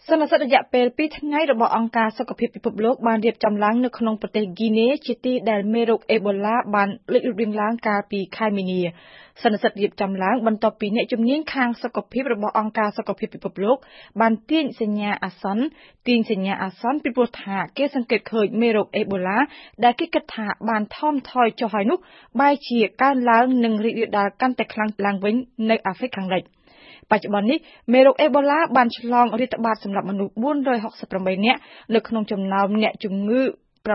សន្និសីទរយៈពេល2ថ្ងៃរបស់អង្គការសុខភាពពិភពលោកបានរៀបចំឡើងនៅក្នុងប្រទេសហ្គីណេជាទីដែលមេរោគអេបូឡាបានលេចរូបរាងឡើងកាលពីខែមីនាសន្និសីទរៀបចំឡើងបន្ទាប់ពីអ្នកជំនាញខាងសុខភាពរបស់អង្គការសុខភាពពិភពលោកបានទាញសញ្ញាអាសន្នពីព្រោះថាគេសង្កេតឃើញមេរោគអេបូឡាដែលគេគិតថាបានថមថយចុះហើយនោះបែរជាកើនឡើងនិងរីករាលដាលកាន់តែខ្លាំងឡើងវិញនៅអាហ្វ្រិកខាងលិចបច្ចុប្បន្ននេះមេរោគអេបូឡាបានឆ្លងរាតត្បាតសម្រាប់មនុស្ស468នាក់នៅក្នុងចំណោមអ្នកជំងឺ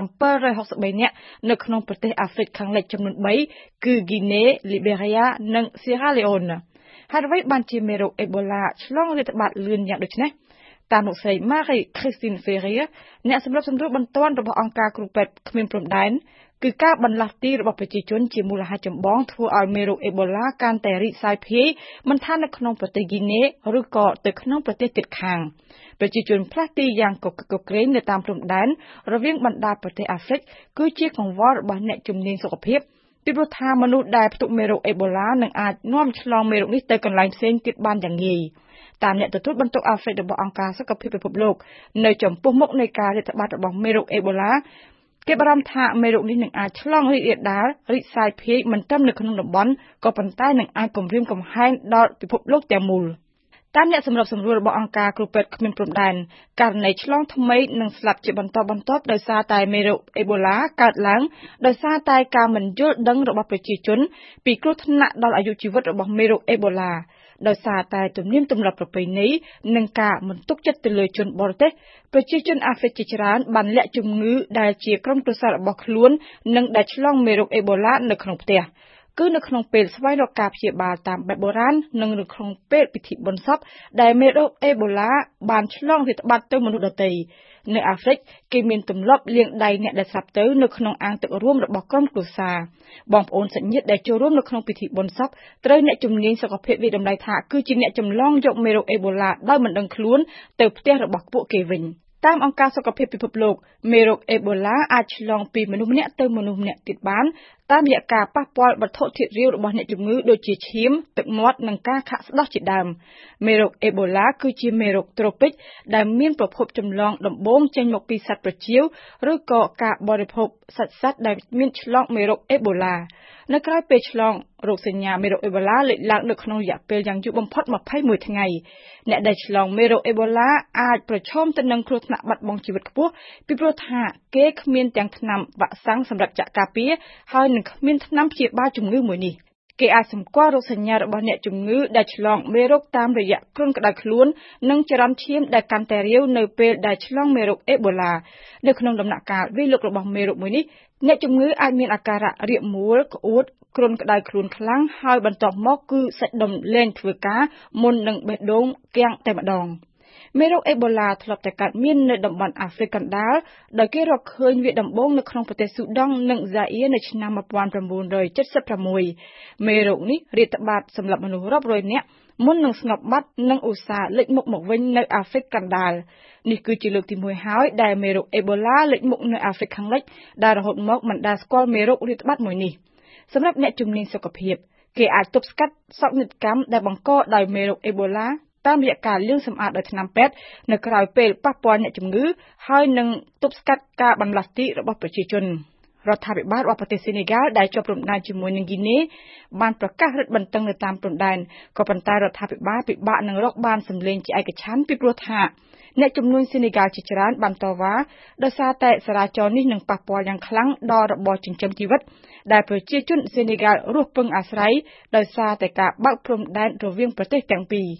763នាក់នៅក្នុងប្រទេសអាហ្វ្រិកខាងលិចចំនួន3គឺហ្គីណេ លីបេរីយ៉ានិងសៀរ៉ាឡេអូនហើយអ្វីបានជាមេរោគអេបូឡាឆ្លងរាតត្បាតលឿនយ៉ាងដូចនេះតាមលោកស្រី Marie Christine Ferrier អ្នកសម្របសម្រួលបន្ទាន់របស់អង្គការគ្រូពេទ្យគ្មានព្រំដែនគឺការបន្លាស់ទីរបស់ប្រជាជនជាមូលហេតុចម្បងធ្វើឲ្យមេរោគអេបូឡាកាន់តែរីកសាយភាយមិនថានៅក្នុងប្រទេសហ្គីណេឬក៏ទៅក្នុងប្រទេសជិតខាងប្រជាជនផ្លាស់ទីយ៉ាងកកក្រែងនៅតាមព្រំដែនរវាងបណ្ដាប្រទេសអាហ្វ្រិកគឺជាកង្វល់របស់អ្នកជំនាញសុខភាពពីព្រោះថាមនុស្សដែលផ្ទុកមេរោគអេបូឡានឹងអាចនាំឆ្លងមេរោគនេះទៅកន្លែងផ្សេងទៀតបានយ៉ាងងាយតាមអ្នកទទួលបន្ទុកអាហ្វ្រិករបស់អង្គការសុខភាពពិភពលោកនៅចំពោះមុខនៃការរាតត្បាតរបស់មេរោគអេបូឡាគេបារម្ភថាមេរោគនេះនឹងអាចឆ្លងរីករាលដាលរីកសាយភាយមិនត្រឹមនៅក្នុងតំបន់ក៏ប៉ុន្តែនឹងអាចគំរាមកំហែងដល់ពិភពលោកទាំងមូលតាមអ្នកសម្របសម្រួលរបស់អង្គការគ្រូពេទ្យគ្មានព្រំដែនករណីឆ្លងថ្មីនឹងស្លាប់ជាបន្តបន្ទាប់ដោយសារតែមេរោគអេបូឡាកើតឡើងដោយសារតែការមិនយល់ដឹងរបស់ប្រជាជនពីគ្រោះថ្នាក់ដល់អាយុជីវិតរបស់មេរោគអេបូឡាដោយសារតែទំនៀមទម្លាប់ប្រពៃណីនិងការមិនទុកចិត្តទៅលើជនបរទេសប្រជាជនអាហ្វ្រិកជាច្រើនបានលាក់ជំងឺដែលជាក្រុមគ្រួសាររបស់ខ្លួននិងដែលឆ្លងមេរោគអេបូឡានៅក្នុងផ្ទះគឺនៅក្នុងពេលស្វែងរកការព្យាបាលតាមបែបបុរាណនិងនៅក្នុងពេលពិធីបុណ្យសពដែលមេរោគអេបូឡាបានឆ្លងរាតត្បាតទៅមនុស្សដទៃនៅអាហ្វ្រិកគេមានទម្លាប់លាងដៃអ្នកដែលស្លាប់ទៅនៅក្នុងអាងទឹករួមរបស់ក្រុមគ្រួសារបងប្អូនសាច់ញាតិដែលចូលរួមនៅក្នុងពិធីបុណ្យសពត្រូវអ្នកជំនាញសុខភាពវិតម្លៃថាគឺជាអ្នកចម្លងយកមេរោគអេបូឡាដោយមិនដឹងខ្លួនទៅផ្ទះរបស់ពួកគេវិញតាមអង្គការសុខភាពពិភពលោកមេរោគអេបូឡាអាចឆ្លងពីមនុស្សម្នាក់ទៅមនុស្សម្នាក់ទៀតបានតាមរយៈការប៉ះពាល់វត្ថុធាតុរាវរបស់អ្នកជំងឺដូចជាឈាមទឹកមាត់និងការខាកស្ដោះជាដើមមេរោគអេបូឡាគឺជាមេរោគត្រូពិកដែលមានប្រភពចម្លងដំបូងចេញមកពីសត្វប្រចៀវឬក៏ការបរិភោគសាច់សត្វដែលមានឆ្លងមេរោគអេបូឡានៅក្រៅពេលឆ្លងរោគសញ្ញាមេរោគអេបូឡាលេចឡើងនៅក្នុងរយៈពេលយ៉ាងយូរបំផុត21ថ្ងៃអ្នកដែលឆ្លងមេរោគអេបូឡាអាចប្រឈមទៅនឹងគ្រោះថ្នាក់បាត់បង់ជីវិតខ្ពស់ពីព្រោះថាគេគ្មានទាំងថ្នាំវ៉ាក់សាំងសម្រាប់ចាក់ការពារហើយនឹងគ្មានថ្នាំព្យាបាលជំងឺមួយនេះគេអាចសម្គាល់រោគសញ្ញារបស់អ្នកជំងឺដែលឆ្លងមេរោគតាមរយៈគ្រុនក្តៅខ្លួននិងចរន្តឈាមដែលកាន់តែរាវនៅពេលដែលឆ្លងមេរោគអេបូឡានៅក្នុងដំណាក់កាលវាយលុករបស់មេរោគមួយនេះអ្នកជំងឺអាចមានអាការៈរាគមួលក្អួតគ្រុនក្តៅខ្លួនខ្លាំងហើយបន្ទាប់មកគឺសាច់ដុំលែងធ្វើការមុននឹងបេះដូងគាំងតែម្ដងមេរោគអេបូឡាធ្លាប់តែកើតមាននៅតំបន់អាហ្វ្រិកកណ្ដាលដោយគេរកឃើញវាដំបូងនៅក្នុងប្រទេសស៊ូដង់និងហ្សាអ៊ីរនៅឆ្នាំ1976មេរោគនេះរាតត្បាតសម្រាប់មនុស្សរាប់រយនាក់មុននឹងស្ងប់បាត់និងឧស្សាហ៍លេចមុខមកវិញនៅអាហ្វ្រិកកណ្ដាលនេះគឺជាលើកទី1ហើយដែលមេរោគអេបូឡាលេចមុខនៅអាហ្វ្រិកខាងលិចដែលរហូតមកមិនដែលស្គាល់មេរោគរាតត្បាតមួយនេះសម្រាប់អ្នកជំនាញសុខភាពគេអាចទប់ស្កាត់សោកនាដកម្មដែលបង្កដោយមេរោគអេបូឡាតាមរយៈការលាងសម្អាតដោយថ្នាំពេទ្យនៅក្រៅពេលប៉ះពាល់អ្នកជំងឺហើយនឹងទប់ស្កាត់ការបន្លាស់ទីរបស់ប្រជាជនរដ្ឋាភិបាលរបស់ប្រទេសសេនេហ្គាល់ដែលជាប់ព្រំដែនជាមួយនឹងហ្គីណេបានប្រកាសរឹតបន្តឹងនៅតាមព្រំដែនក៏ប៉ុន្តែរដ្ឋាភិបាលពិបាកនឹងរកបានសម្លេងជាឯកច្ឆន្ទពីព្រោះថាអ្នកជំនួញសេនេហ្គាល់ជាច្រើនបានតវ៉ាដោយសារតែចរាចរណ៍នេះនឹងប៉ះពាល់យ៉ាងខ្លាំងដល់របរចិញ្ចឹមជីវិតដែលប្រជាជនសេនេហ្គាល់រស់ពឹងអាស្រ័យដោយសារតែការបើកព្រំដែនរវាងប្រទេសទាំងពីរ